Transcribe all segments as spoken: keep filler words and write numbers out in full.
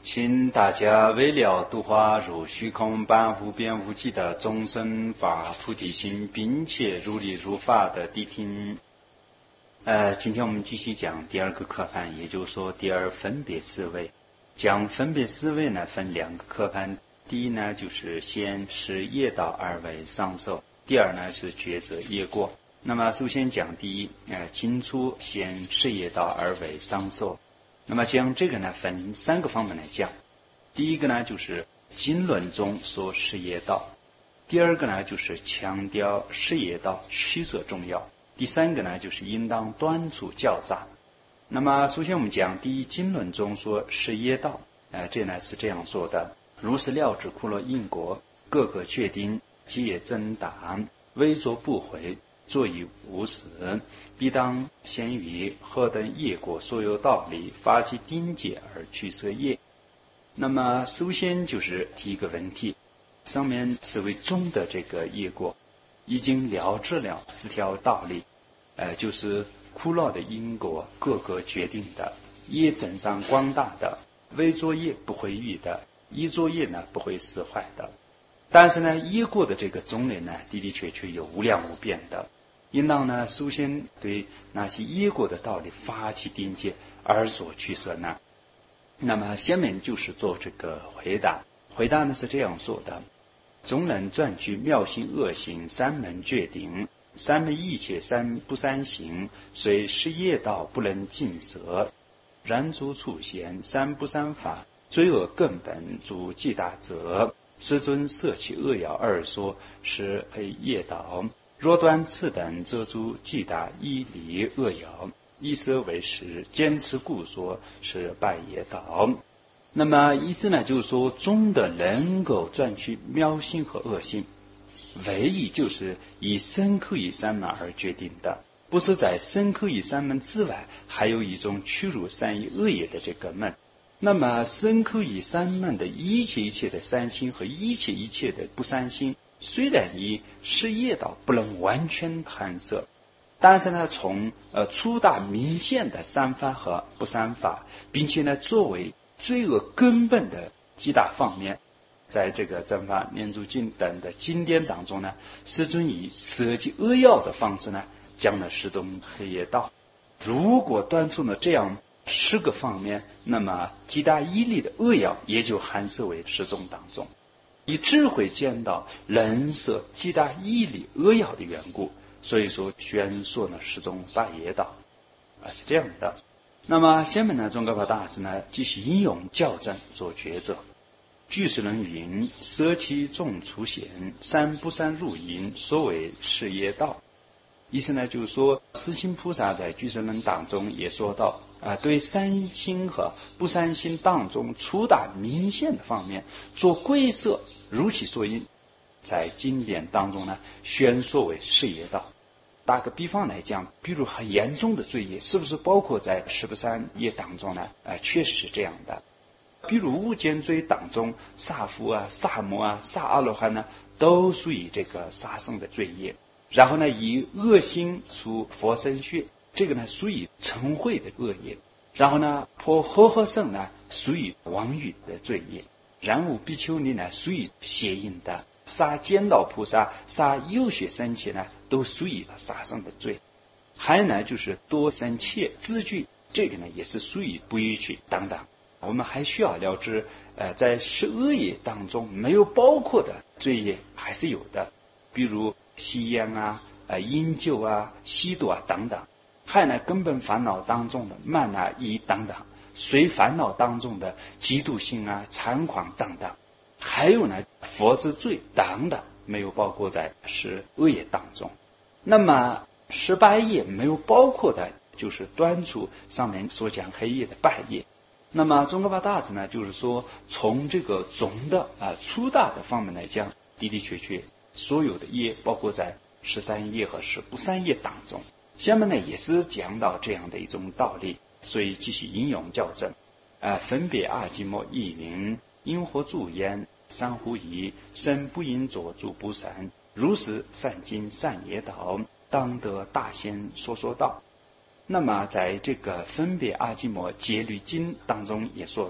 请大家为了度化如虚空般无边无际的众生发菩提心，并且如理如法的谛听。呃，今天我们继续讲第二个课盘，也就是说第二分别思维。讲分别思维呢，分两个课盘。第一呢，就是先是业道而为上受；第二呢，是抉择业果。那么首先讲第一，呃，清楚先是业道而为上受。那么将这个呢分三个方面来讲。第一个呢就是经论中说事业道，第二个呢就是强调事业道取舍重要，第三个呢就是应当端出较杂。那么首先我们讲第一，经论中说事业道，呃，这呢是这样说的：如是了知苦乐因果，各个决定，皆真答，微作不回，作以无始，必当先于何等业果所有道理，发起定解而取舍业。那么首先就是提一个问题，上面是为中的这个业果已经了知了四条道理，呃，就是苦乐的因果，各个决定的，业增上广大的，微作业不会遇的，一作业呢不会死坏的。但是呢，业果的这个种类呢，的的确确有无量无边的。应当呢，首先对那些业果的道理发起定解而所取舍呢。那么下面就是做这个回答。回答呢是这样说的：总能转去妙行恶行三门决定，三门一切三不三行，虽是业道不能尽舍，然诸处贤三不三法，罪恶根本诸极大者，世尊摄其恶要二说，是黑业道。若断此等，则诸极大一理恶要，以色为实，坚持故说，是败业道。那么意思呢，就是说中的能够转去妙行和恶行，唯一就是以身口意三门而决定的，不是在身口意三门之外，还有一种驱入善意恶业的这个门。那么身口意三门的一切一切的三心和一切一切的不三心，虽然以事业道不能完全含摄，但是呢，从呃粗大明显的三法和不三法，并且呢，作为罪恶根本的极大方面，在这个正法念珠经等的经典当中呢，世尊以舍己恶要的方式呢，讲了十种黑业道。如果端出了这样十个方面，那么极大一力的恶要也就含摄为十种当中。以智慧见到人舍极大义理恶要的缘故，所以说宣说呢十种大业道啊，是这样的。那么下面呢，宗喀巴大师呢继续引用校正做抉择。居士论云：舍其众出显，三不三入因，所谓事业道。意思呢，就是说世亲菩萨在居士论当中也说到啊，对三心和不三心当中粗大明显的方面做归摄，如其所应，在经典当中呢宣说为事业道。打个比方来讲，比如很严重的罪业，是不是包括在十不三业当中呢？啊，确实是这样的。比如无间罪当中，杀父啊、杀母啊、杀阿罗汉呢，都属于这个杀生的罪业。然后呢，以恶心出佛身血，这个呢属于嗔恚的恶业。然后呢，破和合圣呢属于妄语的罪业。然无比丘尼呢属于邪淫的。杀见道菩萨、杀有血生切呢，都属于杀生的罪。还有呢，就是多生切字句，这个呢也是属于不允许等等。我们还需要了知，呃，在十恶业当中没有包括的罪业还是有的，比如吸烟啊、呃饮酒啊、吸毒啊等等。还有呢，根本烦恼当中的慢啊、疑等等，随烦恼当中的嫉妒心啊、猖狂等等。还有呢，佛之罪等等，没有包括在十恶业当中。那么十八业没有包括的，就是端出上面所讲黑业的败业。那么宗喀巴大师呢，就是说从这个总的啊粗大的方面来讲，的的确确所有的业包括在十三业和十不三业当中。下面呢也是讲到这样的一种道理，所以继续引用校正。啊，分别阿基摩译云：因何助焉？三乎疑，身不应作诸不善，如是善经善业道，当得大仙说说道。那么在这个分别阿基摩戒律经当中也说到，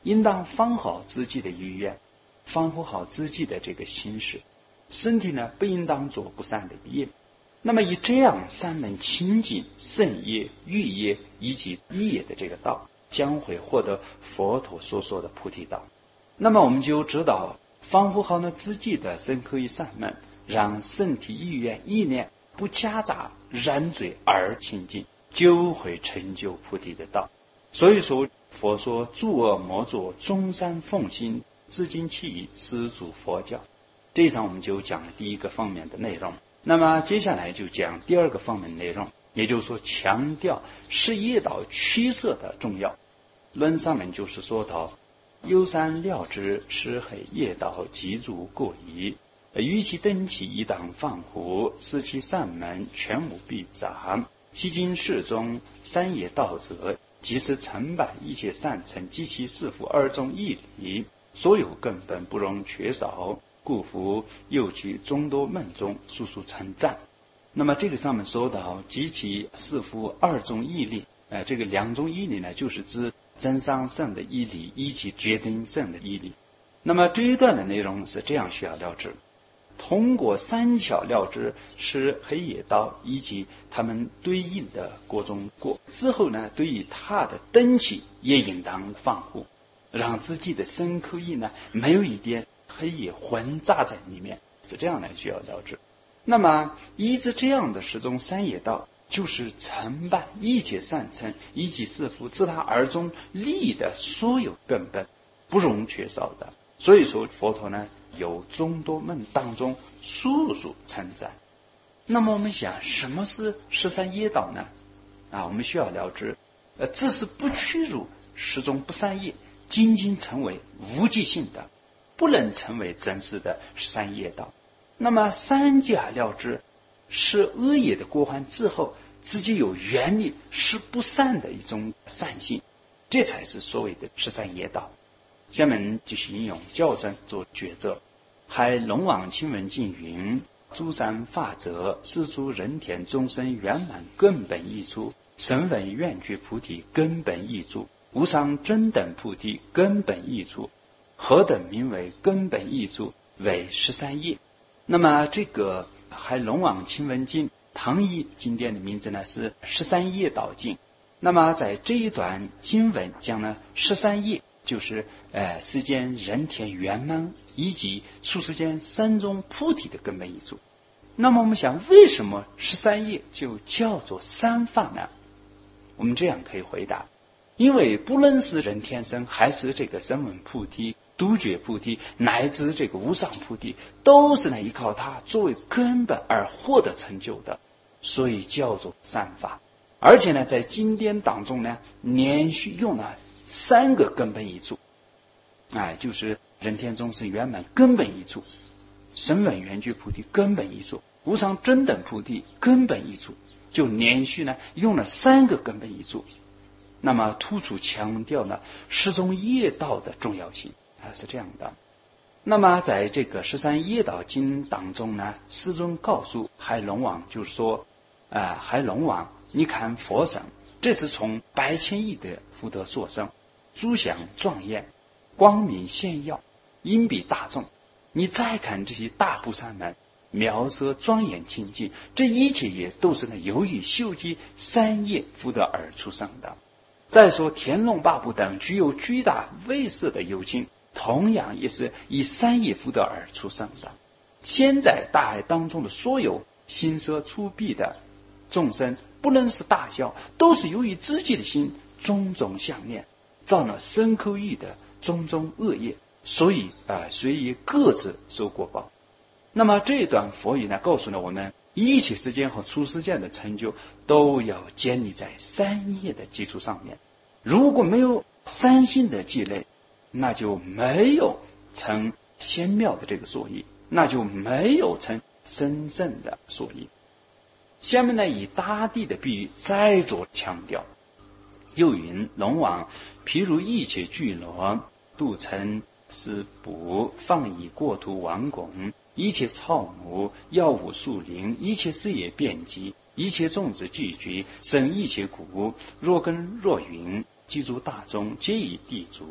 应当放好自己的意愿，防护好自己的这个心事，身体呢不应当做不善的业。那么以这样三门清净、圣业、欲业以及意业的这个道，将会获得佛陀所说的菩提道。那么我们就知道，防护好呢自己的身口意三门，让身体意愿意念不夹杂染罪而清净，就会成就菩提的道。所以说佛说诸恶莫作，众善奉行，自净其意，施主佛教。这一场我们就讲了第一个方面的内容，那么接下来就讲第二个方面内容，也就是说强调是业道取舍的重要。论上面就是说到，有三了知，是黑业道极足过疑，于其登起一当放护，使其善门全无必杂。西经世中三业道者，即是成败一切善成及其四福二种义理，所有根本不容缺少，故夫又其众多门中速速称赞。那么这个上面说到及其四福二种义理，呃，这个两种义理呢，就是指真上圣的义理以及决定圣的义理。那么这一段的内容是这样需要了知，通过三巧了知是黑业道以及他们对应的各种果之后呢，对于他的登起也应当放护，让自己的身口意呢没有一点黑业混杂在里面，是这样来需要了知。那么依着这样的十种三业道，就是成败一切善成以及四福自他而中利的所有根本，不容缺少的。所以说佛陀呢有众多门当中速速称赞。那么我们想，什么是十三业道呢？啊，我们需要了知，呃，这是不屈辱十种不善业，仅仅成为无记性的，不能成为真实的十三业道。那么三假了知是恶业的过患之后，自己有原理是不善的一种善性，这才是所谓的十三业道。下面继续引用教证做抉择。海龙王亲闻经云：诸善法则，是诸人天众生圆满根本益处，声闻愿觉菩提根本益处，无上真等菩提根本益处，何等名为根本益处？为十三业。那么这个海龙王亲闻经唐译经典的名字呢是十三业道经。那么在这一段经文讲了十三业，就是呃世间人天圆满以及出世间三种菩提的根本益处。那么我们想，为什么十三业就叫做三法呢？我们这样可以回答，因为不论是人天生还是这个声闻菩提、独觉菩提乃至这个无上菩提，都是呢依靠它作为根本而获得成就的，所以叫做三法。而且呢在经典当中呢连续用了三个根本益处，哎，就是人天众生圆满根本益处，声闻缘觉菩提根本益处，无上真等菩提根本益处，就连续呢用了三个根本益处。那么突出强调呢十种业道的重要性啊，是这样的。那么在这个十三业道经当中呢，世尊告诉海龙王，就是说啊、呃，海龙王，你看佛身，这是从百千亿的福德所生，诸祥庄严，光明显耀，因比大众。你再看这些大菩萨们，妙色庄严清净，这一切也都是呢由于修集三业福德而出生的。再说天龙八部等具有巨大威势的有情，同样也是以三业福德而出生的。现在大海当中的所有心舍粗鄙的众生，不论是大小，都是由于自己的心种种相念，造了身口意的种种恶业，所以啊、呃，所以各自受果报。那么这一段佛语呢，告诉了我们，一切世间和出世间的成就都要建立在三业的基础上面。如果没有三性的积累，那就没有成仙妙的这个所依，那就没有成深圣的所依。下面呢，以大地的比喻再做强调。又云：龙王譬如一切聚落，度成是补，放以国土王拱，一切草木药物树林，一切事业遍及，一切种子聚集，生一切谷，若根若云，积诸大众，皆以地足。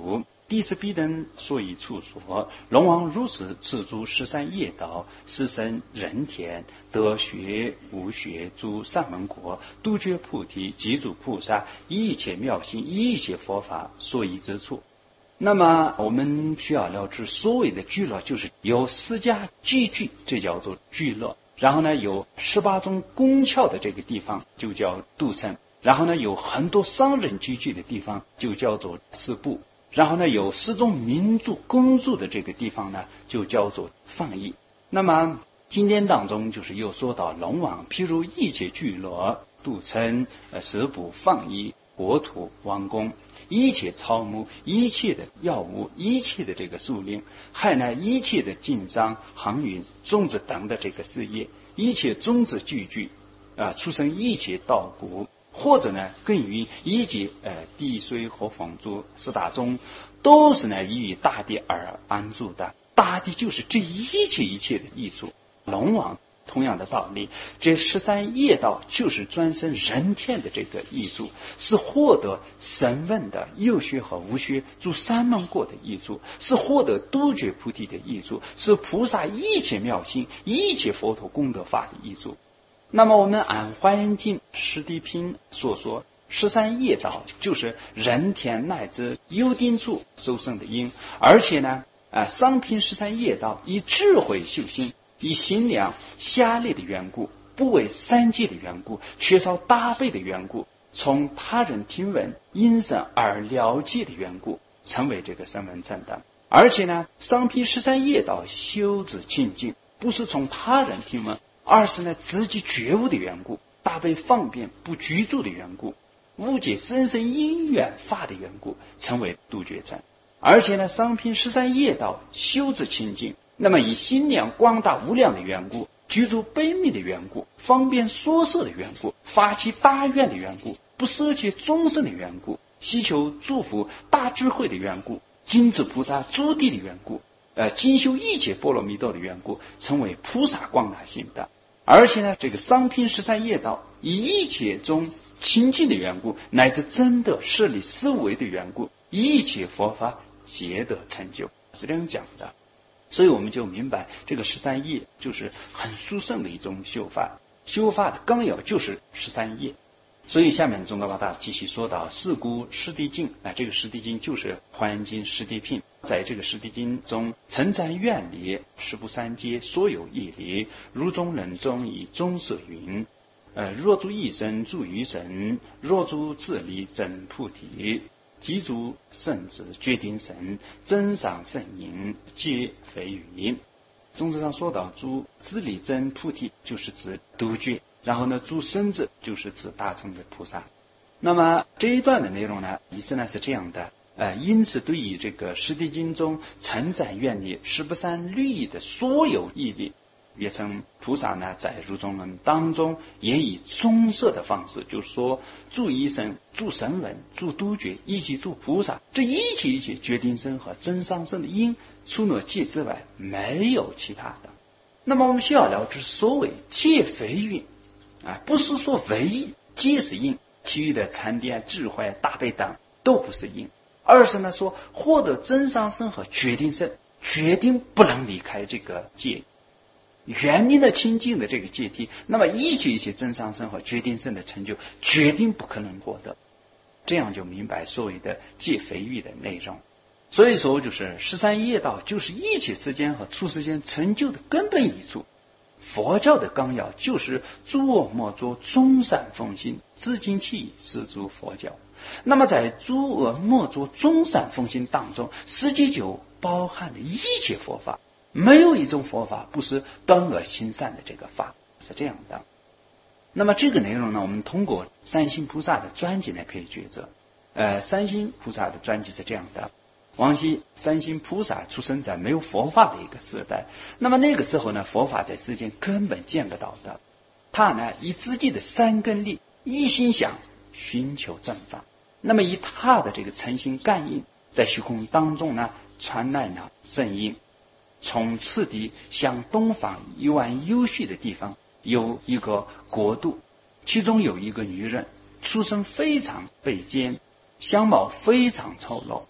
弟子必等所以处所，龙王如是赐诸十三业道，是生人天，得学无学诸上门国，杜绝菩提，即主菩萨，一切妙行，一切佛法所依之处。那么我们需要了知，所谓的聚乐就是有四家集聚，这叫做聚乐。然后呢，有十八种宫窍的这个地方就叫杜城。然后呢，有很多商人聚聚的地方就叫做四部。然后呢，有十种民族公住的这个地方呢，就叫做放逸。那么经典当中就是又说到龙王，譬如一切聚落、杜城、呃十部、放逸、国土、王宫，一切草木、一切的药物、一切的这个树林，还呢一切的经商、航运、种子等的这个事业，一切种子聚聚啊、呃，出生一切稻谷。或者呢，更于一切呃地水火风诸四大宗，都是呢依于大地而安住的。大地就是这一切一切的益处。龙王同样的道理，这十三业道就是专生人天的这个益处，是获得声闻的有学和无学诸三门过的益处，是获得杜绝菩提的益处，是菩萨一切妙行、一切佛陀功德法的益处。那么我们按《华严经·十地品》所说，十三业道就是人天乃至有定处受生的因，而且呢，啊，商品十三业道以智慧修行，以心量狭劣的缘故，不为三界的缘故，缺少大悲的缘故，从他人听闻因声而了解的缘故，成为这个声闻正等。而且呢，商品十三业道修之清净，不是从他人听闻，而是呢自己觉悟的缘故，大悲方便不居住的缘故，误解生生因缘法的缘故，成为杜绝正。而且呢，商品十三业道修之清净，那么以心量广大无量的缘故，居住悲悯的缘故，方便所摄的缘故，发起大愿的缘故，不舍弃众生的缘故，希求祝福大智慧的缘故，金子菩萨诸地的缘故，呃，精修一切波罗蜜多的缘故，成为菩萨广大心的。而且呢，这个商品十三业道以一切中清净的缘故，乃至真的设立思维的缘故，一切佛法皆得成就，是这样讲的。所以我们就明白，这个十三业就是很殊胜的一种修法，修法的纲要就是十三业。所以下面宗喀巴大继续说到是故十地经，啊，这个十地经就是华严经十地品。在这个十地经中，称赞愿力，十不三界所有义理，如中人中以中色云，呃，若诸一生助于神，若诸自力真菩提，即诸圣子决定神，真上圣因，皆非语。宗旨上说到诸自力真菩提，就是指独觉。然后呢，诸圣子就是指大乘的菩萨。那么这一段的内容呢，意思呢是这样的，呃，因此对于这个十地经中称赞愿力十不三律义的所有义理，也称菩萨呢在如中论当中也以中色的方式，就是说诸一生、诸声闻、诸独觉以及诸菩萨，这一切一切决定生和真上生的因，除了戒之外没有其他的。那么我们需要了知，所谓戒非因啊，不是说唯一皆是因，其余的禅定、智慧、大悲等都不是因，而是呢说获得真上生和决定生，决定不能离开这个戒，远离了清净的这个戒体，那么一切一切真上生和决定生的成就，决定不可能获得。这样就明白所谓的戒非欲的内容。所以说，就是十三业道就是一切世间和出世间成就的根本一处。佛教的纲要就是诸恶莫作，众善奉行，自净其意，是诸佛教。那么在诸恶莫作，众善奉行当中，实际就包含了一切佛法，没有一种佛法不是断恶行善的这个法，是这样的。那么这个内容呢，我们通过三星菩萨的专辑呢可以抉择。呃，三星菩萨的专辑是这样的。往昔三星菩萨出生在没有佛法的一个时代，那么那个时候呢，佛法在世间根本见不到的。他呢以自己的三根力一心想寻求正法，那么以他的这个诚心感应，在虚空当中呢传来了声音。从此地向东方一万有许的地方有一个国度，其中有一个女人，出身非常卑贱，相貌非常丑陋，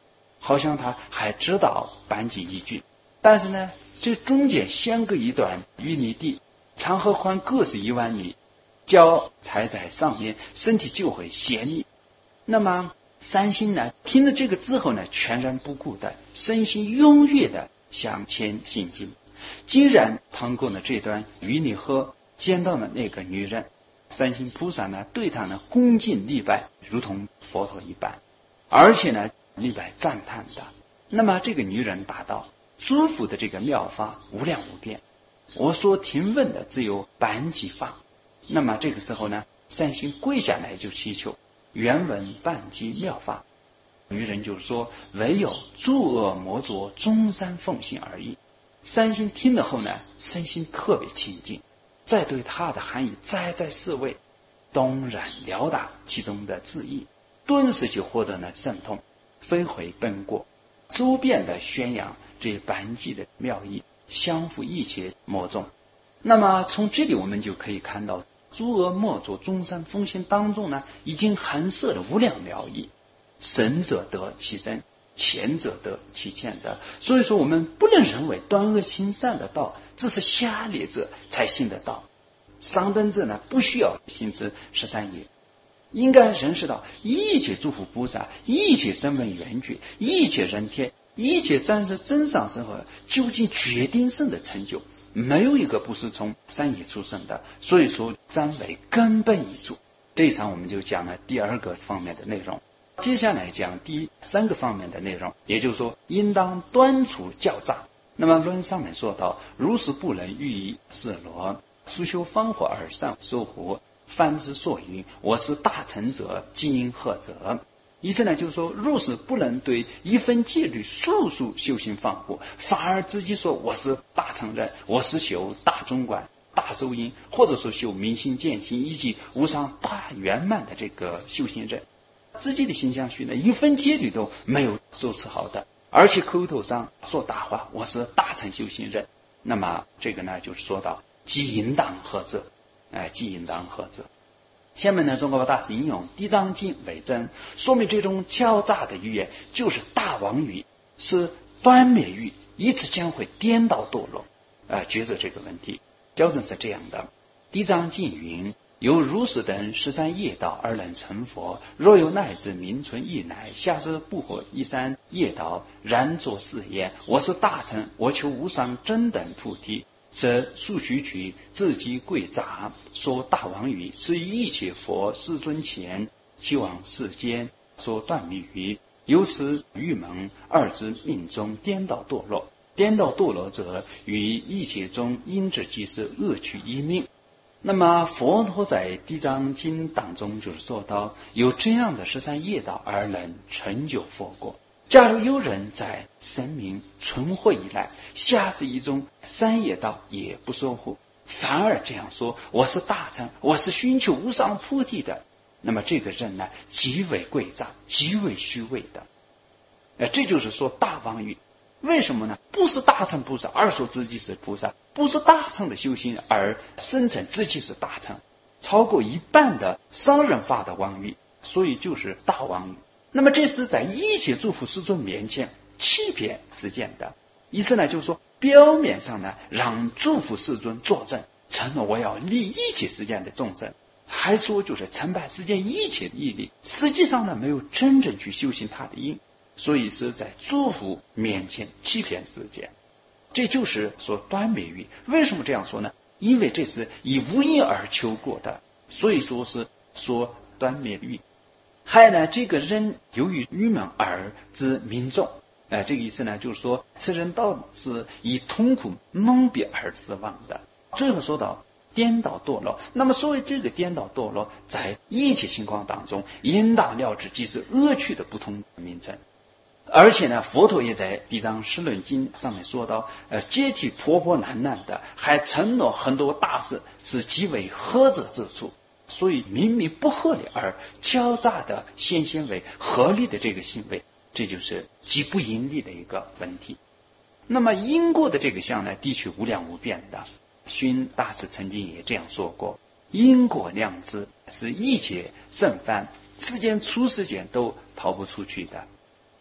好像他还知道班级一句，但是呢，这中间相隔一段淤泥地，长和宽各是一万米，脚踩在上面，身体就会陷溺。那么三星呢，听了这个之后呢，全然不顾的，身心踊跃的向前行进。既然趟过了这段淤泥河，见到了那个女人，三星菩萨呢，对她呢恭敬礼拜，如同佛陀一般，而且呢礼拜赞叹的。那么这个女人答道：诸佛的这个妙法无量无边，我所听闻的只有半几法。那么这个时候呢，三星跪下来就祈求，原闻半几妙法。女人就说：唯有诸恶莫作，终三奉行而已。三星听了后呢，身心特别清净，再对它的含义再再思维，东然了达其中的字义，顿时就获得了神通，飞回本国，周遍的宣扬这半记的妙义，相付一切魔众。那么从这里我们就可以看到，诸恶莫作，终三奉行当中呢，已经含摄了无量妙义。神者得其身，前者得其前的。所以说我们不能认为断恶行善的道只是下劣者才行得到，上等者呢不需要行持十三业，应该认识到一切诸佛菩萨，一切声闻缘觉，一切人天，一切暂时真上生活，究竟决定性的成就，没有一个不是从三业出生的。所以说占为根本一主。这一场我们就讲了第二个方面的内容，接下来讲第三个方面的内容，也就是说应当断除骄诈。那么论上面说到，如是不能予以示罗，速修方法而上收获，凡之所云我是大成者，即因何者？意思呢，就是说如是不能对一分戒律速速修行放过，反而自己说我是大成人，我是修大中观、大受因，或者说修明心见性以及无上大圆满的这个修行人，自己的形象学呢，一分戒律都没有受持好的，而且口头上说大话，我是大乘修行人。那么这个呢，就是说到即应当何者？哎，即应当何者？下面呢，中国大师引用地藏经为证，说明这种狡诈的语言就是大妄语，是断灭语，以此将会颠倒堕落。呃，抉择这个问题，标准是这样的：地藏经云，有如是等十三业道而能成佛，若有乃至名存一乃，下至不惑一三业道，然作是言：我是大乘，我求无上真等菩提，则速须取自己贵杂，说大妄语，是于一切佛世尊前，其往世间说断密语，由此愚蒙二之命中颠倒堕落。颠倒堕落者，于一切中因之即是恶趣一命。那么佛陀在地藏经当中就是说到，有这样的十三业道而能成就佛果。假如有人在生命存活以来，下至一种三业道也不守护，反而这样说我是大乘，我是寻求无上菩提的，那么这个人呢，极为诡诈，极为虚伪的。呃，这就是说大妄语。为什么呢？不是大乘菩萨而说自己是菩萨，不是大乘的修行而声称自己是大乘，超过一半的商人法的妄语，所以就是大妄语。那么这是在一切诸佛世尊面前欺骗世间的意思呢，就是说表面上呢让诸佛世尊作证，承诺我要利一切世间的众生，还说就是承办世间一切的义利，实际上呢没有真正去修行他的因，所以是在诸佛面前欺骗世间。这就是说断灭语。为什么这样说呢？因为这是以无因而求过的，所以说是说断灭语。还有呢，这个人由于愚蒙而知民众，呃，这个意思呢，就是说此人道是以痛苦蒙蔽而自亡的。最后说到颠倒堕落，那么所谓这个颠倒堕落，在一切情况当中，应当了知即是恶趣的不同名称。而且呢，佛陀也在《地藏十轮经》上面说到，呃，阶梯婆婆难难的，还承诺很多大事是极为合者之处。所以明明不合理而狡诈的显现为合理的这个行为，这就是极不因力的一个问题。那么因果的这个相呢，的确无量无边的。熏大师曾经也这样说过，因果量知是一切圣凡世间出世间都逃不出去的。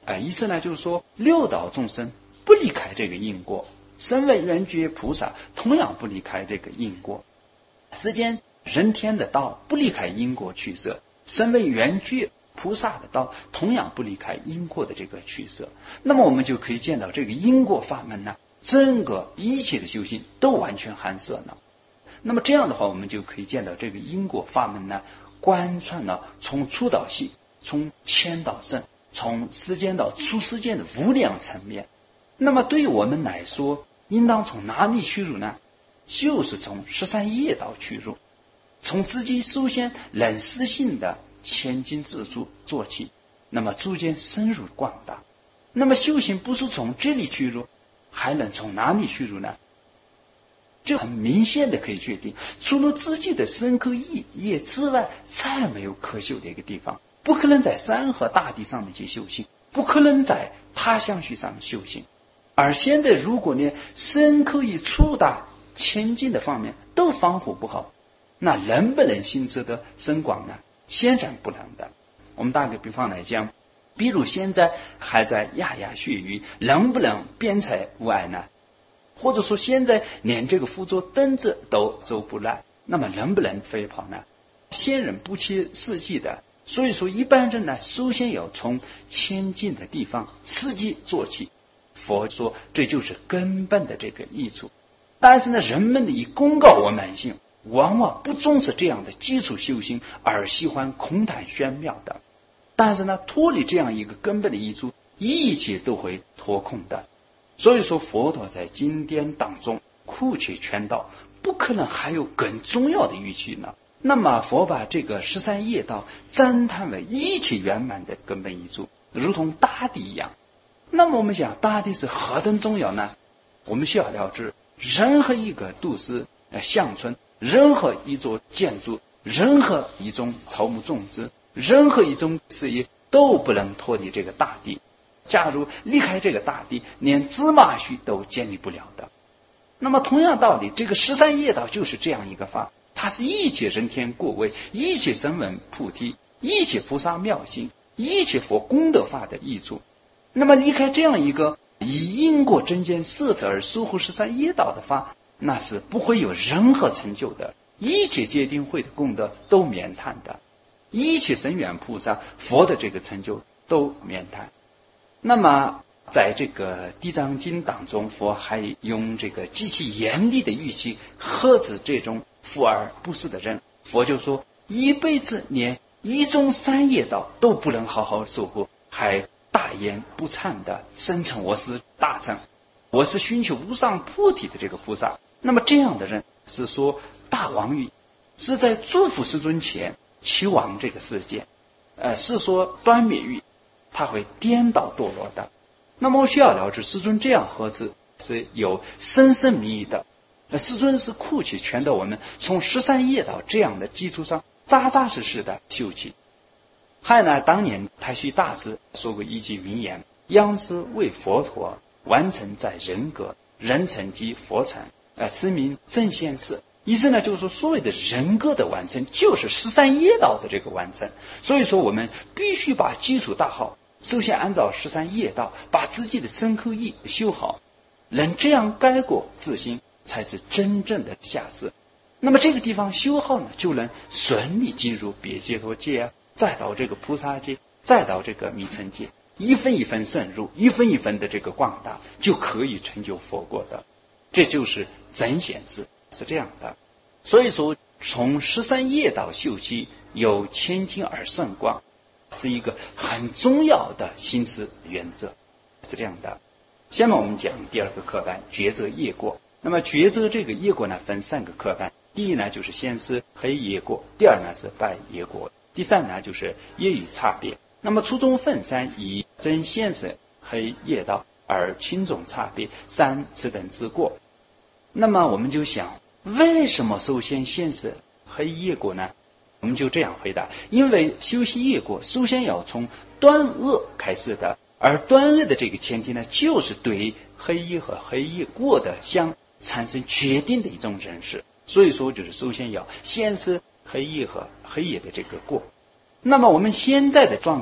啊，意思呢就是说六道众生不离开这个因果，身为缘觉菩萨同样不离开这个因果，世间人天的道不离开因果取舍，身为缘觉菩萨的道同样不离开因果的这个取舍。那么我们就可以见到这个因果法门呢，整个一切的修行都完全含摄了。那么这样的话，我们就可以见到这个因果法门呢，贯穿了从初到细，从浅到深，从世间到出世间的无量层面。那么对于我们来说，应当从哪里去入呢？就是从十三业道去入，从自己首先能实性的前进自助做起，那么逐渐深入广大。那么修行不是从这里去入，还能从哪里去入呢？这很明显的可以确定，除了自己的身口意业之外，再没有可修的一个地方。不可能在山河大地上面去修行，不可能在他乡去上面修行。而现在如果连身口意触达前进的方面都防护不好，那能不能行者的深广呢？显然不能的。我们打个比方来讲，比如现在还在牙牙学语，能不能辩才无碍呢？或者说现在连这个辅助蹬子都走不来，那么能不能飞跑呢？显然不切实际的。所以说一般人呢，首先要从前进的地方刺激做起。佛说这就是根本的这个益处。但是呢，人们的以公告我慢性，往往不重视这样的基础修行，而喜欢空谈玄妙的。但是呢，脱离这样一个根本的益处，一切都会脱空的。所以说佛陀在经典当中库切全道，不可能还有更重要的语气呢。那么佛把这个十三业道赞叹为一切圆满的根本益处，如同大地一样。那么我们想，大地是何等重要呢？我们需要了知，任何一个都市、乡村，任何一座建筑，任何一种草木种植，任何一种事业都不能脱离这个大地。假如离开这个大地，连芝麻须都建立不了的。那么同样道理，这个十三业道就是这样一个法，它是一切人天过位，一切声闻菩提，一切菩萨妙行，一切佛功德法的益处。那么离开这样一个以因果真见色彩而守护十三业道的法，那是不会有任何成就的。一切戒定慧的功德都免谈的，一切神缘菩萨佛的这个成就都免谈。那么在这个地藏经当中，佛还用这个极其严厉的语气呵斥这种富而不施的人。佛就说，一辈子连一种三业道都不能好好守护，还大言不惭的声称我是大乘，我是寻求无上菩提的这个菩萨。那么这样的人是说大王语，是在祝福世尊前期望这个世界，呃，是说端灭语，他会颠倒堕落的。那么我需要了解，世尊这样呵斥是有深深密意的。呃，世尊是库切全的我们从十三业道这样的基础上扎扎实实的修起。还呢，当年太虚大师说过一句名言：央视为佛陀完成在人格，人成即佛成，呃，此名正现世。意思呢，就是说所谓的人格的完成，就是十三业道的这个完成。所以说我们必须把基础打好，首先按照十三业道把自己的身口意修好，能这样改过自新，才是真正的下世。那么这个地方修好呢，就能顺利进入别解脱界啊，再到这个菩萨界，再到这个弥尘界，一分一分深入，一分一分的这个广大，就可以成就佛果的。这就是真显示是这样的。所以说从十三业道修习有千金而胜光，是一个很重要的行持原则，是这样的。下面我们讲第二个课班，抉择业果。那么抉择这个业果呢，分三个课班。第一呢，就是先是黑业果；第二呢是白业果；第三呢就是业与差别。那么初中分三，以真现实黑业道，而轻重差别三此等之过。那么我们就想，为什么首先现实黑业果呢？我们就这样回答：因为修习业果首先要从断恶开始的，而断恶的这个前提呢，就是对黑业和黑业过的相产生决定的一种认识。所以说就是首先要先是黑业和黑业的这个过。那么我们现在的状况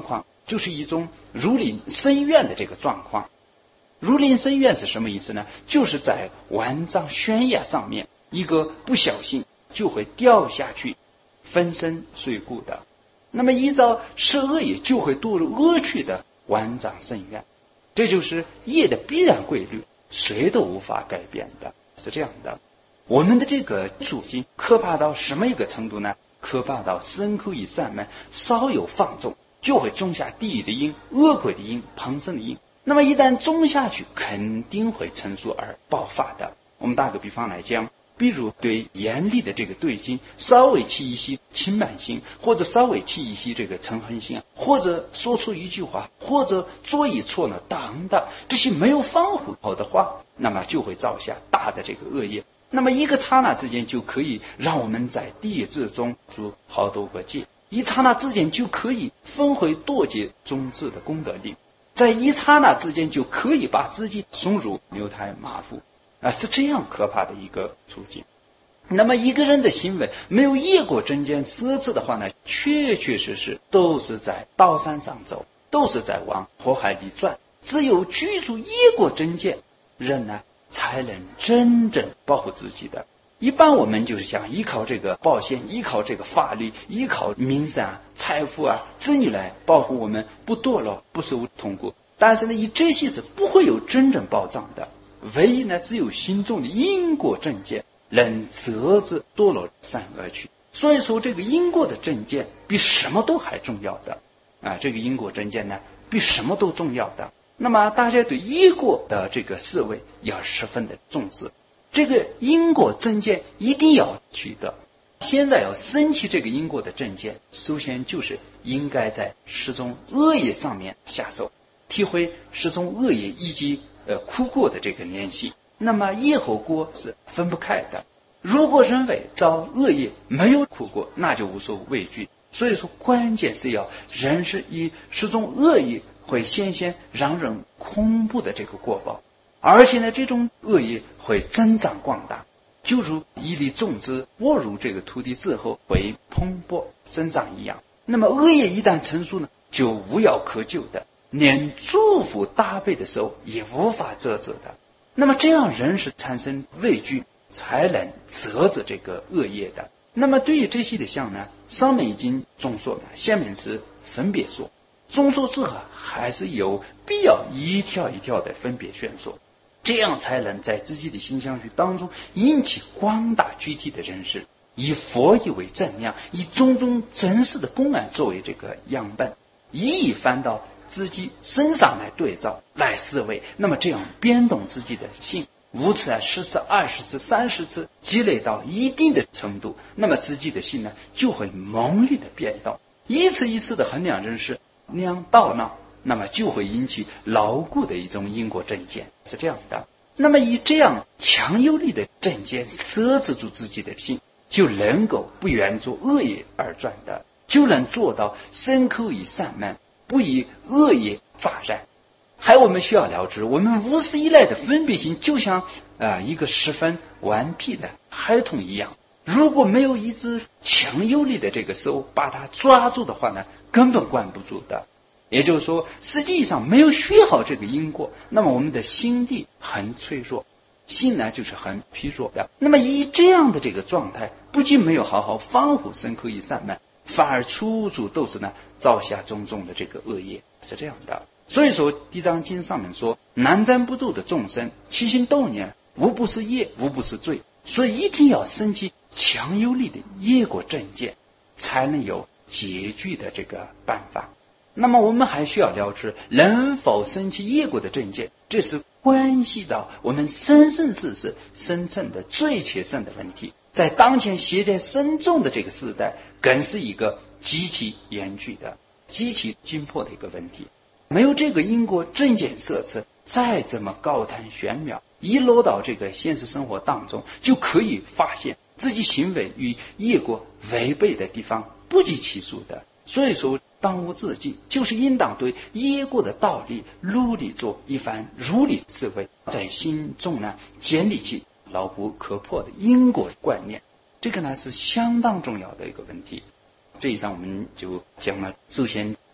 就是一种如临深渊的这个状况。如临深渊是什么意思呢？就是在万丈悬崖上面，一个不小心就会掉下去，粉身碎骨的。那么依照十恶业就会堕入恶趣的万丈深渊，这就是业的必然规律，谁都无法改变的，是这样的。我们的这个处境可怕到什么一个程度呢？可怕到身口意散漫稍有放纵，就会种下地狱的因、恶鬼的因、旁生的因。那么一旦种下去，肯定会成熟而爆发的。我们打个比方来讲，比如对严厉的这个对境稍微起一些轻慢心，或者稍微起一些这个嗔恨心，或者说出一句话，或者做一错呢当的，这些没有防护好的话，那么就会造下大的这个恶业。那么一个刹那之间就可以让我们在地狱之中出好多个界，一刹那之间就可以分回堕界种子的功德力，在一刹那之间就可以把自己送入牛胎马腹啊，是这样可怕的一个处境。那么一个人的行为没有业果真见摄持的话呢，确确实实都是在刀山上走，都是在往火海里转。只有居住业果真见，人呢才能真正保护自己的。一般我们就是想依靠这个保险，依靠这个法律，依靠名声啊、财富啊、子女来保护我们不堕落、不受痛苦。但是呢，以这些是不会有真正保障的。唯一呢，只有心中的因果正见能择之堕落善恶趣。所以说，这个因果的正见比什么都还重要的啊！这个因果正见呢，比什么都重要的。那么大家对因果的这个思维要十分的重视，这个因果正见一定要取得。现在要升起这个因果的正见，首先就是应该在十种恶业上面下手，体会十种恶业以及呃苦果的这个联系。那么业和果是分不开的。如果认为造恶业没有苦果，那就无所畏惧。所以说，关键是要认识以十种恶业会显现让人恐怖的这个果报，而且呢，这种恶业会增长广大，就如一粒种子播入这个土地之后会蓬勃生长一样。那么恶业一旦成熟呢，就无药可救的，连祝福搭配的时候也无法遮遮的。那么这样人是产生畏惧，才能遮遮这个恶业的。那么对于这些的相呢，上面已经综说了，下面是分别说。综说之后还是有必要一条一条的分别宣说，这样才能在自己的心相续当中引起广大具体的认识，以佛意为正量，以种种真实的公案作为这个样本，一一翻到自己身上来对照来思维。那么这样变动自己的心五次啊、十次、二十次、三十次，积累到一定的程度，那么自己的心呢就会猛烈的变动，一次一次的衡量认识，量到那，那么就会引起牢固的一种因果正见，是这样的。那么以这样强有力的正见摄持住自己的心，就能够不愿做恶业而转的，就能做到身口意散漫，不以恶业杂染。还有我们需要了知，我们无始以来的分别心就像、呃、一个十分顽皮的孩童一样，如果没有一只强有力的这个手把它抓住的话呢，根本关不住的。也就是说，实际上没有学好这个因果，那么我们的心地很脆弱，心呢就是很疲弱的。那么以这样的这个状态，不仅没有好好防护身口意散漫，反而处处都是呢造下种种的这个恶业，是这样的。所以说地藏经上面说，南瞻不住的众生起心动念无不是业，无不是罪。所以一定要升起强有力的业果正见，才能有解决的这个办法。那么我们还需要了知，能否升起业果的正见，这是关系到我们生生世世深层的最切身的问题，在当前携带深重的这个时代，更是一个极其严峻的、极其紧迫的一个问题。没有这个因果正见摄持，再怎么高谈玄妙，一落到这个现实生活当中，就可以发现自己行为与业果违背的地方不计其数的。所以说当务之急就是应当对业果的道理努力做一番如理思维，在心中呢建立起牢不可破的因果观念，这个呢是相当重要的一个问题。这一章我们就讲了，首先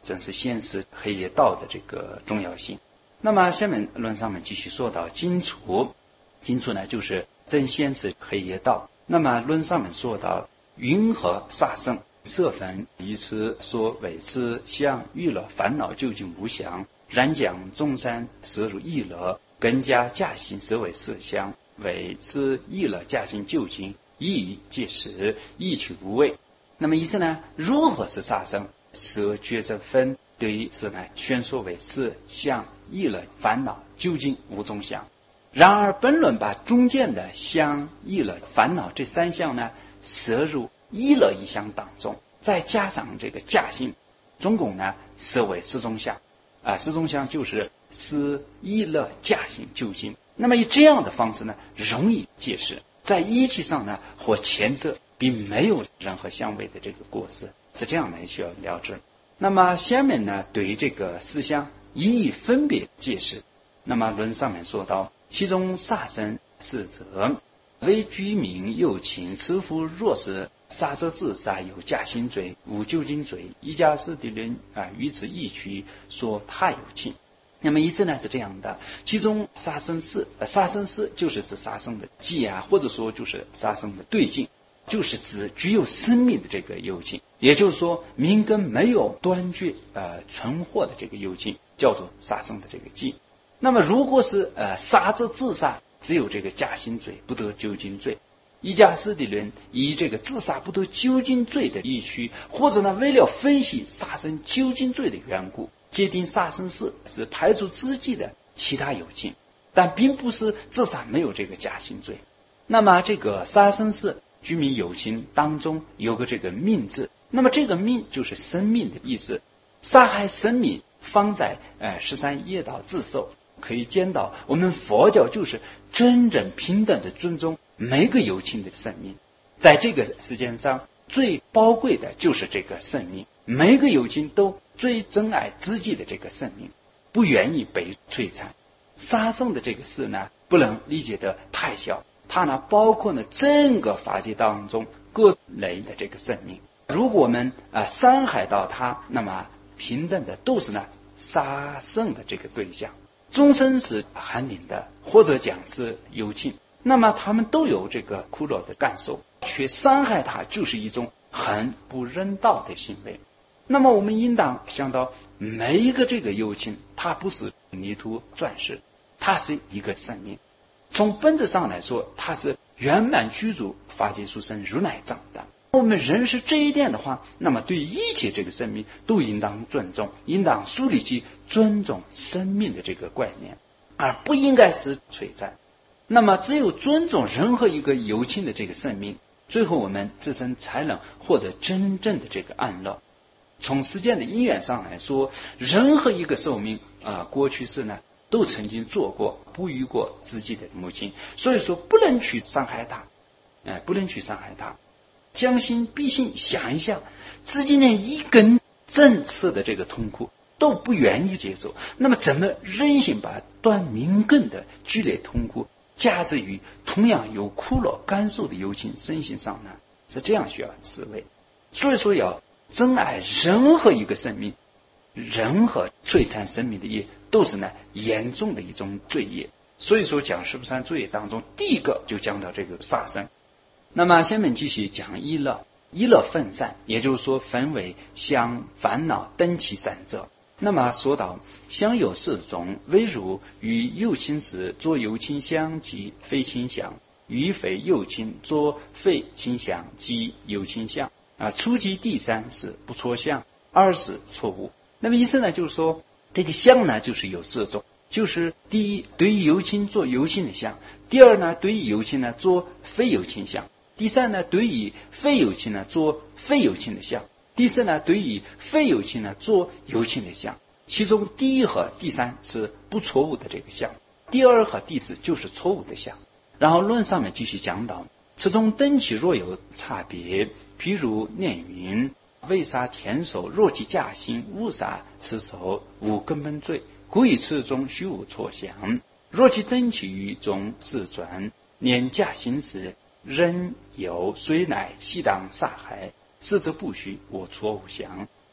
正是先是黑夜道的这个重要性。那么下面论上面继续说到金楚，金楚呢就是真先是黑夜道。那么论上面说到云和煞生色分，以此说为是相欲乐烦恼究竟无相，然将众山摄入意乐，更加驾心色为色相，为是意乐驾心究竟，一语皆实，一取无味。那么意思呢，如何是煞生？色觉这分对于此呢宣说为色相意乐烦恼究竟无中相。然而本论把中间的相意乐烦恼这三项呢摄入意乐一项当中，再加上这个驾心，总共呢设为四中相啊，四中相就是是意乐驾心究竟。那么以这样的方式呢容易解释，在依据上呢或前者并没有任何相违的这个过失，是这样来需要了知。那么下面呢对于这个四相一一分别解释。那么论上面说到，其中煞生是者，为居民有情，此夫若是杀者自杀有驾心罪，无究竟罪，一家师的人啊，于此异区说他有情。那么意思呢是这样的，其中杀生是呃杀生是就是指杀生的迹啊，或者说就是杀生的对境，就是指具有生命的这个有情，也就是说命根没有断绝呃存活的这个有情，叫做杀生的这个迹。那么如果是呃杀者自杀，只有这个驾心罪，不得究竟罪。一家师的人以这个自杀不得究竟罪的依据，或者呢为了分析杀生究竟罪的缘故，界定杀生事是排除自己的其他有情，但并不是自杀没有这个驾心罪。那么这个杀生事居民有情当中有个这个命字，那么这个命就是生命的意思，杀害生命方在呃十三业道自受。可以见到我们佛教就是真正平等的尊重每个有情的生命，在这个世界上最宝贵的就是这个生命，每个有情都最珍爱自己的这个生命，不愿意被摧残。杀生的这个事呢不能理解得太小，它呢包括了整个法界当中各类的这个生命，如果我们啊、呃、伤害到它，那么平等的都是呢杀生的这个对象。众生是寒灵的，或者讲是有情，那么他们都有这个苦乐的感受，却伤害他就是一种很不人道的行为。那么我们应当想到，每一个这个有情，它不是泥土钻石，它是一个生命。从本质上来说，它是圆满具足法界殊胜如来藏的。我们认识这一点的话，那么对一切这个生命都应当尊重，应当树立起尊重生命的这个观念，而不应该是摧残。那么只有尊重任何一个有情的这个生命，最后我们自身才能获得真正的这个安乐。从时间的因缘上来说，任何一个寿命啊、呃，过去世呢都曾经做过不育过自己的母亲，所以说不能去伤害他，哎、呃，不能去伤害他。将心比心，想一想，自己连一根针刺的这个痛苦都不愿意接受，那么怎么忍心把断命根的剧烈痛苦加之于同样有苦乐感受的有情身心上呢？是这样需要思维。所以说要珍爱任何一个生命，任何摧残生命的业都是呢严重的一种罪业。所以说讲十不三罪业当中，第一个就讲到这个杀生。那么下面继续讲一乐，一乐分散，也就是说分为相、烦恼等其三者。那么说到相有四种，唯如与有情时作有情相即非情相，与非有情作非情相即有情相啊。初级第三是不错相，二是错误。那么意思呢，就是说这个相呢就是有四种，就是第一，对于有情做有情的相；第二呢，对于有情呢做非有情相；第三呢，对于非有情呢做非有情的相；第四呢，对于非有情呢做有情的相。其中第一和第三是不错误的这个相，第二和第四就是错误的相。然后论上面继续讲到，此中等起若有差别，譬如念云：为杀天手，若其驾心，误杀此手，无根本罪，故以此中须无错相。若其等起于中自转，念驾心时，人有虽乃悉当杀害，此则不许我错误相。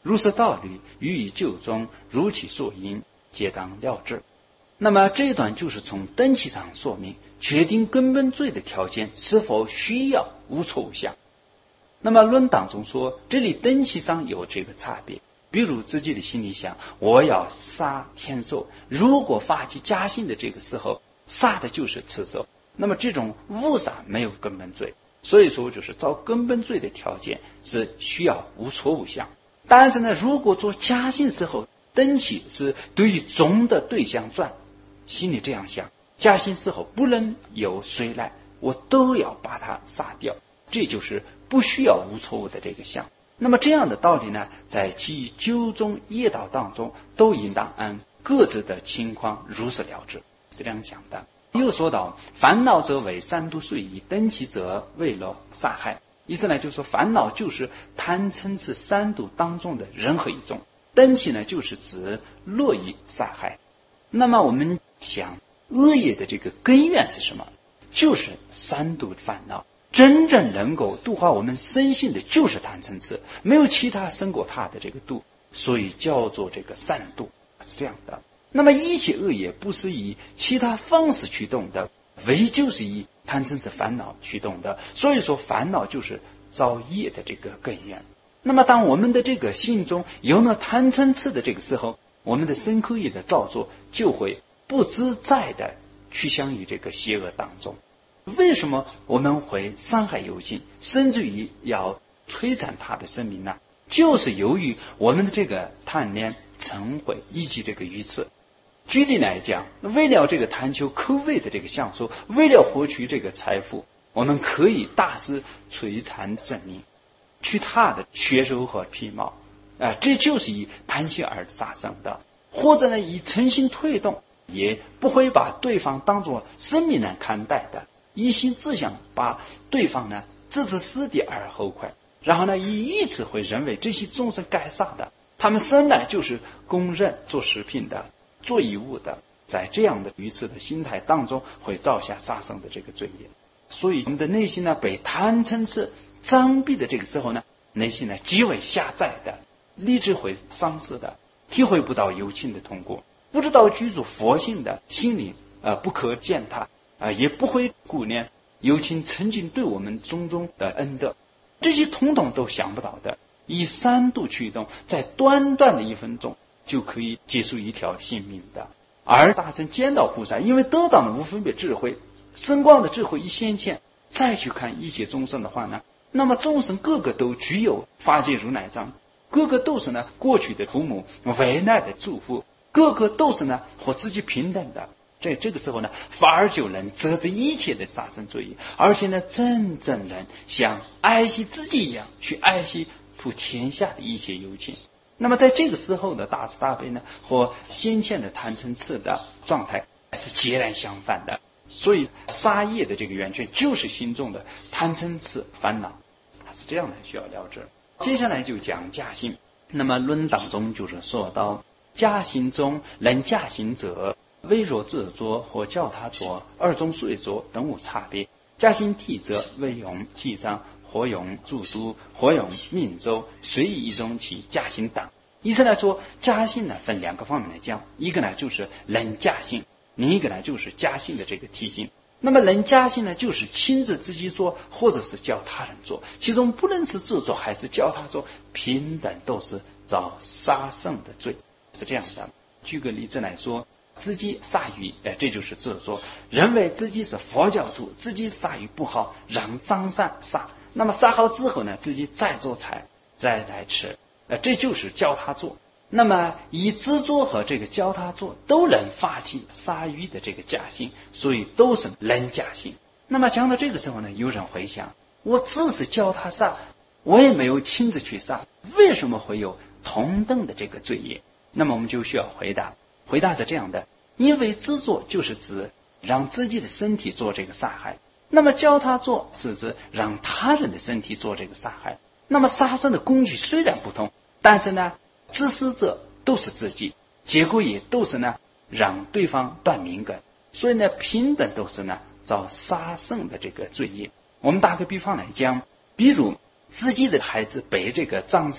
如是道理，予以究中，如其所因，皆当料之。那么这一段就是从登记上说明决定根本罪的条件是否需要无错无相。那么论当中说，这里登记上有这个差别，比如自己的心里想，我要杀天寿，如果发起加刑的这个时候杀的就是此寿，那么这种误杀没有根本罪，所以说就是照根本罪的条件是需要无错无相。但是呢，如果做加刑时候登记是对于总的对象转，心里这样想，加刑时候不论有谁来，我都要把他杀掉，这就是不需要无错误的这个相。那么这样的道理呢，在其九种业道当中都应当按各自的情况如实了知，是这样讲的。又说到烦恼者为三毒遂矣，登其者为了杀害。意思呢，就是说烦恼就是贪嗔痴三毒当中的任何一种，登其呢就是指乐意杀害。那么我们想，恶业的这个根源是什么？就是三毒烦恼。真正能够度化我们身心的就是贪嗔痴，没有其他胜过它的这个度，所以叫做这个三毒，是这样的。那么一切恶业不是以其他方式驱动的，唯就是以贪嗔痴烦恼驱动的，所以说烦恼就是造业的这个根源。那么当我们的这个心中有了贪嗔痴的这个时候，我们的身口业的造作就会不自在的趋向于这个邪恶当中。为什么我们会伤害有情，甚至于要摧残他的生命呢？就是由于我们的这个贪恋、嗔恚以及这个愚痴。举例来讲，为了这个贪求口味的这个享受，为了获取这个财富，我们可以大肆摧残生命，去他的血肉和皮毛，啊、呃，这就是以贪心而杀生的。或者呢，以嗔心推动，也不会把对方当作生命来看待的，一心只想把对方呢置之死地而后快，然后呢以以此会认为这些众生该杀的，他们生来就是供认做食品的，做衣物的，在这样的愚痴的心态当中会造下杀生的这个罪业。所以我们的内心呢被贪嗔痴障蔽的这个时候呢，内心呢极为狭窄的，理智会丧失的，体会不到有情的痛苦，不知道居住佛性的心灵呃不可践踏，啊，也不会顾念有情曾经对我们种种的恩德，这些统统都想不到的。以三度驱动，在短短的一分钟就可以结束一条性命的。而大乘见道菩萨因为得到了无分别智慧，深广的智慧一显现，再去看一切众生的话呢，那么众生个个都具有法界如来藏，个个都是呢过去的父母、未来的祝福，个个都是呢和自己平等的。在这个时候呢，反而就能遮止一切的杀生罪业，而且呢，真正能像爱惜自己一样去爱惜普天下的一切有情。那么在这个时候的大慈大悲呢，和先前的贪嗔痴的状态是截然相反的。所以杀业的这个源泉就是心中的贪嗔痴烦恼，它是这样的，需要了解。接下来就讲加行。那么论当中就是说到加行中能加行者，微若自作或教他作，二种随作等无差别。加行体者，为用记章，或用注读，或用命咒，随意一种其加行等。意思来说，加行呢分两个方面来讲，一个呢就是能加行，另一个呢就是加行的这个体型。那么能加行呢，就是亲自自己做，或者是教他人做，其中不论是自做还是教他做，平等都是遭杀生的罪，是这样的。举个例子来说，自己杀鱼，哎，这就是自作，认为自己是佛教徒，自己杀鱼不好，让张三杀，那么杀好之后呢，自己再做菜再来吃，呃，这就是教他做。那么以自作和这个教他做都能发起杀鱼的这个加行，所以都是能加行。那么讲到这个时候呢，有人会想，我只是教他杀，我也没有亲自去杀，为什么会有同等的这个罪业？那么我们就需要回答，回答是这样的，因为自作就是指让自己的身体做这个杀害，那么教他做是指让他人的身体做这个杀害。那么杀生的工具虽然不同，但是呢自施者都是自己，结果也都是呢让对方断命根，所以呢平等都是呢遭杀生的这个罪业。我们打个比方来讲，比如自己的孩子被这个张三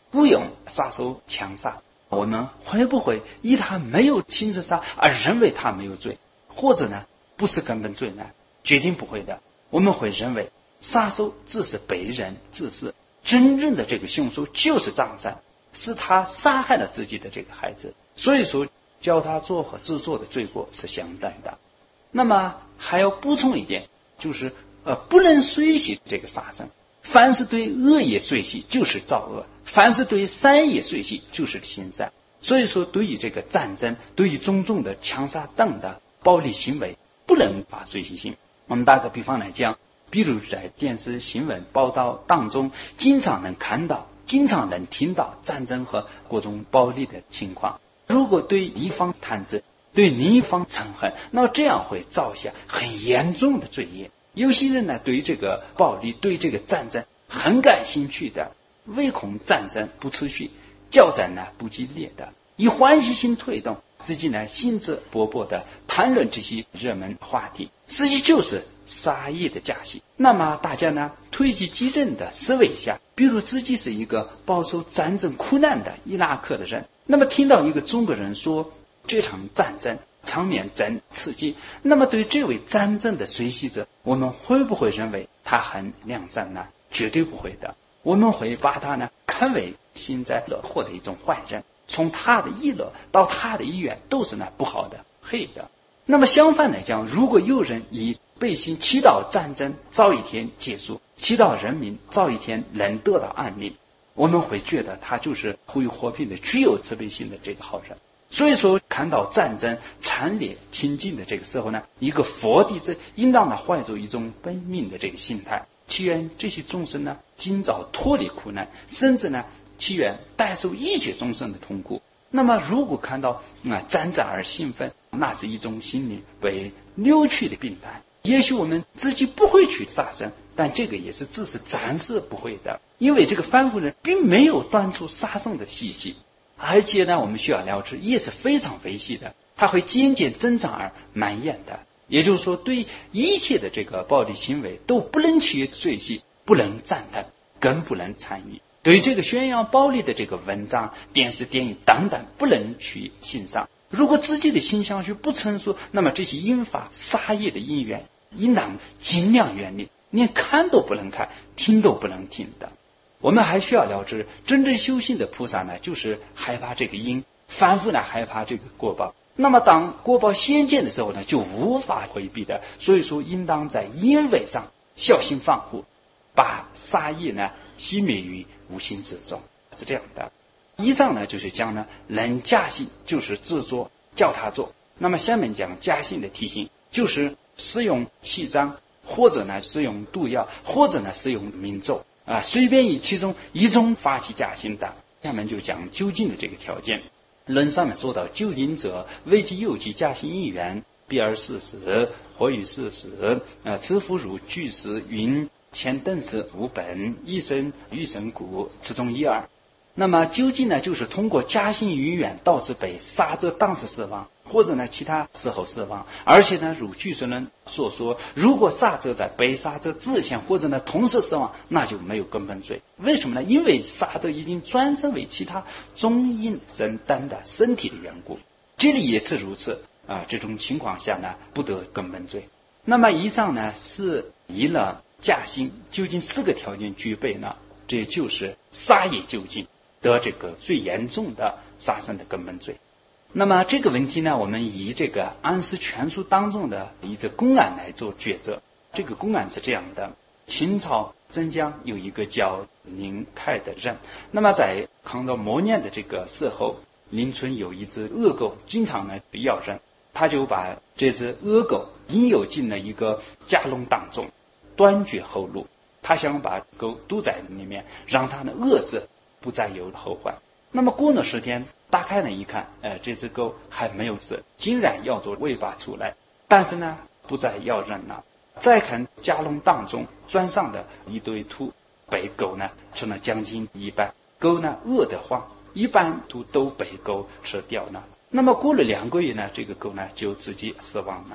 雇佣杀手强杀，我们会不会以他没有亲自杀而认为他没有罪，或者呢不是根本罪呢？决定不会的。我们会认为杀手只是被人自私，真正的这个凶手就是张三，是他杀害了自己的这个孩子，所以说教他做和制作的罪过是相等的。那么还要补充一点，就是呃不能随喜这个杀生，凡是对恶业随喜就是造恶，凡是对善业随喜就是行善。所以说对于这个战争，对于种种的枪杀等的暴力行为不能发随喜心。我们打个比方来讲，比如在电视新闻报道当中经常能看到，经常能听到战争和各种暴力的情况。如果对一方贪执，对另一方憎恨，那么这样会造下很严重的罪业。有些人呢对这个暴力，对这个战争很感兴趣的，唯恐战争不持续，交战呢不激烈的，以欢喜心推动自己呢兴致勃勃的谈论这些热门话题，实际就是杀业的假戏。那么大家呢推己及人的思维下，比如自己是一个饱受战争苦难的伊拉克的人，那么听到一个中国人说这场战争场面真刺激，那么对这位战争的随喜者，我们会不会认为他很良善呢？绝对不会的。我们会把他呢看为幸灾乐祸的一种坏人，从他的议乐到他的意愿都是呢不好的黑的。那么相反来讲，如果有人以背信祈祷战争早一天结束，祈祷人民早一天能得到安宁，我们会觉得他就是护佑和平的具有慈悲心的这个好人。所以说看到战争惨烈亲近的这个时候呢，一个佛弟子应当呢怀着一种本命的这个心态，祈愿这些众生呢今早脱离苦难，甚至呢祈愿代受一切众生的痛苦。那么如果看到啊战争而兴奋，那是一种心理被扭曲的病态。也许我们自己不会去杀生，但这个也是只是暂时不会的，因为这个凡夫人并没有断除杀生的习气，而且呢我们需要了知也是非常危险的，它会渐渐增长而蔓延的。也就是说对一切的这个暴力行为都不能去随喜，不能赞叹，更不能参与。对这个宣扬暴力的这个文章、电视电影等等不能去欣赏。如果自己的心相续不成熟，那么这些引发杀业的因缘应当尽量远离，连看都不能看，听都不能听的。我们还需要了知，真正修行的菩萨呢，就是害怕这个因，反复呢害怕这个果报。那么当果报显见的时候呢，就无法回避的。所以说应当在因位上小心防护，把杀业呢熄灭于无形之中，是这样的。以上呢就是讲呢能假信就是制作叫他做。那么下面讲假信的题型，就是使用气章，或者呢使用毒药，或者呢使用明咒啊，随便以其中一种发起假信的。下面就讲究竟的这个条件。论上面说到，究竟者为其有其假信一元，必而事实，或与事实，呃，此夫如巨石云前等时无本，一生欲生故，此中一二。那么究竟呢，就是通过假信于远导致被杀者当时死亡，或者呢其他时候死亡。而且呢，如据说人所说，如果杀者在被杀者之前或者呢同时死亡，那就没有根本罪。为什么呢？因为杀者已经转生为其他中阴人等的身体的缘故。这里也是如此啊，这种情况下呢，不得根本罪。那么以上呢是以了假信究竟四个条件具备呢，这就是杀业究竟得这个最严重的杀生的根本罪。那么这个问题呢，我们以这个安史全书当中的一则公案来做抉择。这个公案是这样的：清朝镇江有一个叫宁泰的人，那么在抗到末年的这个时候，邻村有一只恶狗，经常呢咬人，他就把这只恶狗引诱进了一个夹笼当中，断绝后路。他想把狗堵在里面，让它呢饿死，不再有后患。那么过了十天，打开了一看，呃，这只狗还没有死，竟然咬着尾巴出来，但是呢不再咬人了。再看夹笼当中砖上的一堆土，被狗呢吃了将近一半，狗呢饿得慌，一半土都被狗吃掉了。那么过了两个月呢，这个狗呢就自己死亡了。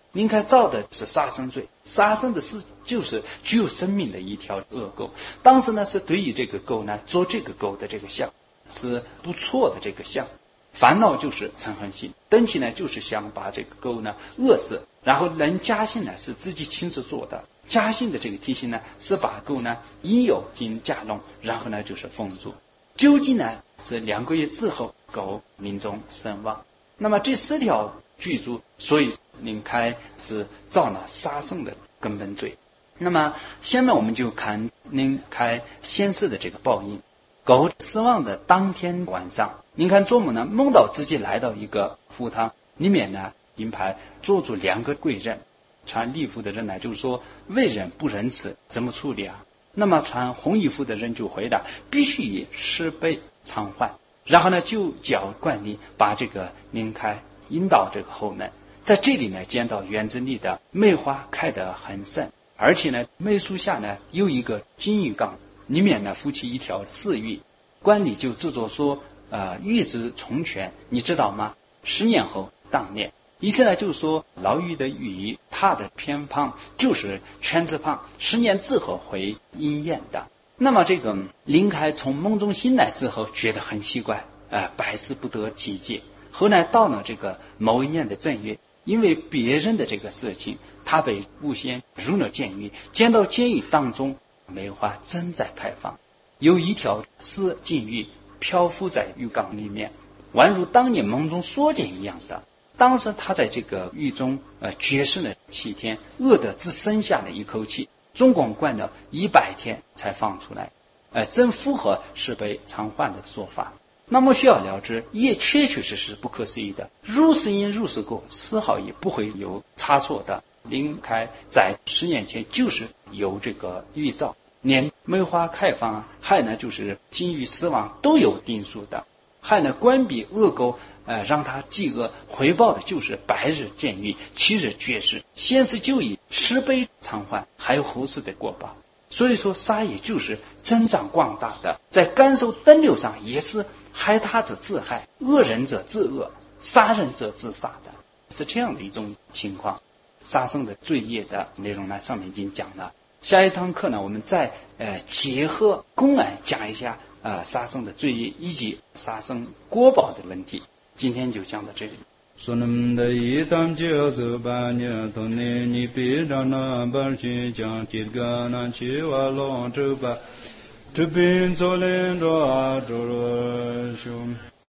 您看造的是杀生罪，杀生的是就是具有生命的一条恶钩。当时呢是对于这个钩呢做这个钩的这个像是不错的这个像，烦恼就是嗔恨心，登起呢就是想把这个钩呢扼死，然后人家信呢是自己亲自做的，家信的这个题型呢是把钩呢已有经架弄，然后呢就是封住。究竟呢是两个月之后狗临终身亡。那么这四条具足，所以临开是造了杀生的根本罪。那么下面我们就看临开先世的这个报应。狗死亡的当天晚上，您看做梦呢梦到自己来到一个福堂里面呢，银牌坐住两个贵人，穿礼服的人呢就是说为人不仁慈怎么处理啊？那么穿红衣服的人就回答必须以十倍偿还，然后呢就叫管理把这个临开引到这个后门。在这里呢见到园子里的梅花开得很盛，而且呢梅树下呢有一个金鱼缸，里面呢浮起一条鳟鱼。管理就制作说呃，鱼之从权你知道吗？十年后当年，意思呢就是说老鱼的鱼它的偏旁就是圈字旁，十年之后会应验的。那么这个临开从梦中醒来之后觉得很奇怪，呃，百思不得其解。后来到了这个某一年的正月，因为别人的这个事情，他被诬陷入了监狱，见到监狱当中梅花正在开放，有一条死金鱼漂浮在浴缸里面，宛如当年梦中所见一样的。当时他在这个狱中呃绝食了七天，饿得只剩下了一口气，总共关了一百天才放出来，呃，正符合十倍偿还的说法。那么需要了知，也确确实实不可思议的，如是因如是果，丝毫也不会有差错的。临开在十年前就是有这个预兆，连梅花开放啊，还呢就是金鱼死亡都有定数的，还呢关闭恶钩，呃，让他饥饿，回报的就是百日监狱，七日绝食，先是就以十倍偿还，还有后世的过报。所以说杀业就是增长广大的，在感受等流上也是害他者自害，恶人者自恶，杀人者自杀的，是这样的一种情况。杀生的罪业的内容呢上面已经讲了，下一堂课呢我们再呃结合公案讲一下呃杀生的罪业以及杀生果报的问题。今天就讲到这里。 Sunam da itam chiyasu banya tonne ni pidana barchi jang tirgana chiwa long chupa chupin solen ro a choro shum